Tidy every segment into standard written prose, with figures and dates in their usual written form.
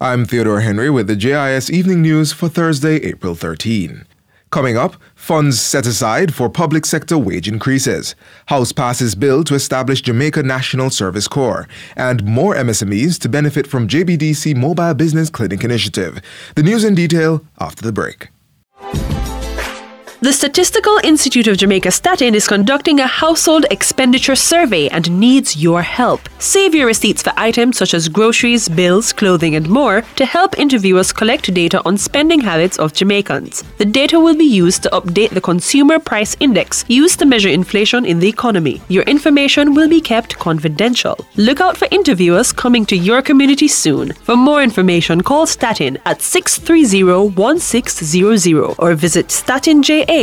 I'm Theodore Henry with the JIS Evening News for Thursday, April 13. Coming up, funds set aside for public sector wage increases. House passes bill to establish Jamaica National Service Corps, and more MSMEs to benefit from JBDC Mobile Business Clinic initiative. The news in detail after the break. The Statistical Institute of Jamaica Statin is conducting a household expenditure survey and needs your help. Save your receipts for items such as groceries, bills, clothing, and more to help interviewers collect data on spending habits of Jamaicans. The data will be used to update the Consumer Price Index, used to measure inflation in the economy. Your information will be kept confidential. Look out for interviewers coming to your community soon. For more information, call Statin at 630-1600 or visit statinja.gov.jm.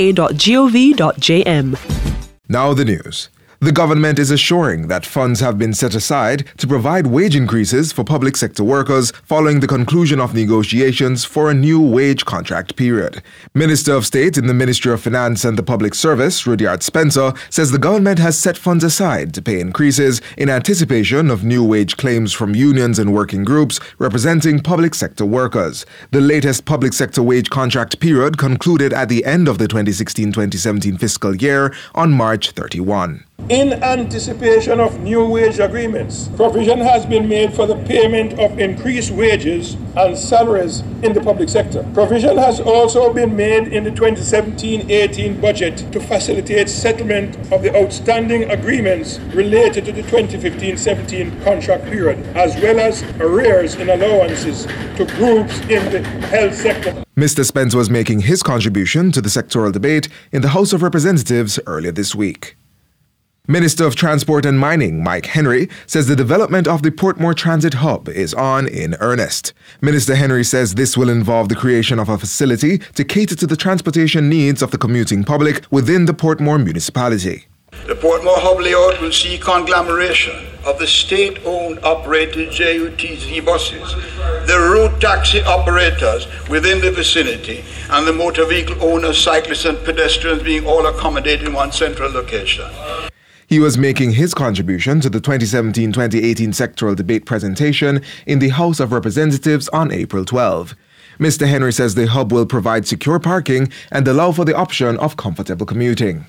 Now the news. The government is assuring that funds have been set aside to provide wage increases for public sector workers following the conclusion of negotiations for a new wage contract period. Minister of State in the Ministry of Finance and the Public Service, Rudyard Spencer, says the government has set funds aside to pay increases in anticipation of new wage claims from unions and working groups representing public sector workers. The latest public sector wage contract period concluded at the end of the 2016-2017 fiscal year on March 31. In anticipation of new wage agreements, provision has been made for the payment of increased wages and salaries in the public sector. Provision has also been made in the 2017-18 budget to facilitate settlement of the outstanding agreements related to the 2015-17 contract period, as well as arrears in allowances to groups in the health sector. Mr. Spence was making his contribution to the sectoral debate in the House of Representatives earlier this week. Minister of Transport and Mining, Mike Henry, says the development of the Portmore Transit Hub is on in earnest. Minister Henry says this will involve the creation of a facility to cater to the transportation needs of the commuting public within the Portmore municipality. The Portmore Hub layout will see conglomeration of the state-owned operated JUTZ buses, the route taxi operators within the vicinity, and the motor vehicle owners, cyclists and pedestrians being all accommodated in one central location. He was making his contribution to the 2017-2018 sectoral debate presentation in the House of Representatives on April 12. Mr. Henry says the hub will provide secure parking and allow for the option of comfortable commuting.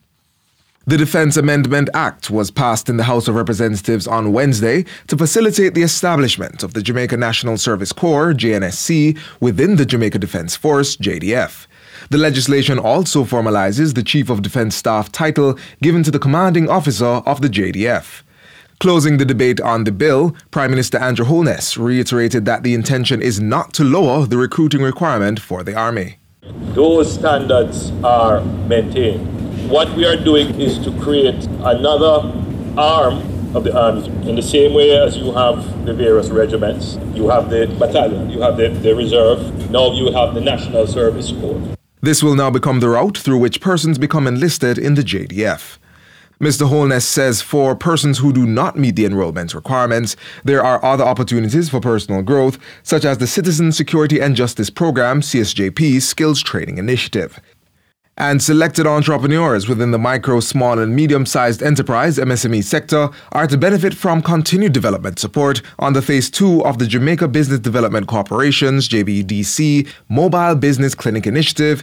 The Defense Amendment Act was passed in the House of Representatives on Wednesday to facilitate the establishment of the Jamaica National Service Corps, JNSC, within the Jamaica Defense Force, JDF. The legislation also formalizes the Chief of Defense Staff title given to the commanding officer of the JDF. Closing the debate on the bill, Prime Minister Andrew Holness reiterated that the intention is not to lower the recruiting requirement for the Army. Those standards are maintained. What we are doing is to create another arm of the army in the same way as you have the various regiments. You have the battalion, you have the reserve, now you have the National Service Corps. This will now become the route through which persons become enlisted in the JDF. Mr. Holness says for persons who do not meet the enrollment requirements, there are other opportunities for personal growth, such as the Citizen Security and Justice Program, CSJP, Skills Training Initiative. And selected entrepreneurs within the micro, small and medium-sized enterprise MSME sector are to benefit from continued development support on the Phase 2 of the Jamaica Business Development Corporation's JBDC Mobile Business Clinic Initiative,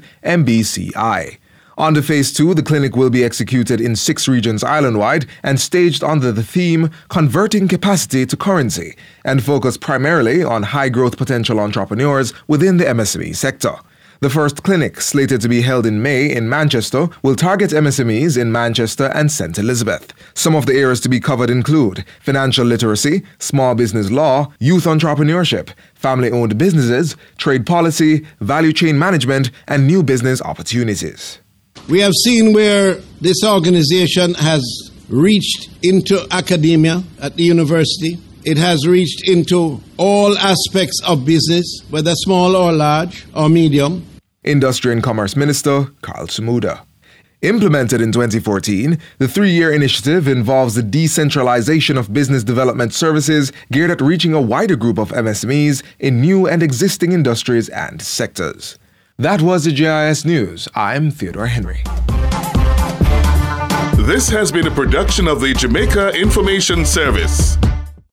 MBCI. Under Phase 2, the clinic will be executed in 6 regions island-wide and staged under the theme Converting Capacity to Currency and focus primarily on high-growth potential entrepreneurs within the MSME sector. The first clinic, slated to be held in May in Manchester, will target MSMEs in Manchester and St. Elizabeth. Some of the areas to be covered include financial literacy, small business law, youth entrepreneurship, family-owned businesses, trade policy, value chain management, and new business opportunities. We have seen where this organization has reached into academia at the university. It has reached into all aspects of business, whether small or large or medium. Industry and Commerce Minister Carl Sumuda. Implemented in 2014, the 3-year initiative involves the decentralization of business development services geared at reaching a wider group of MSMEs in new and existing industries and sectors. That was the JIS News. I'm Theodore Henry. This has been a production of the Jamaica Information Service.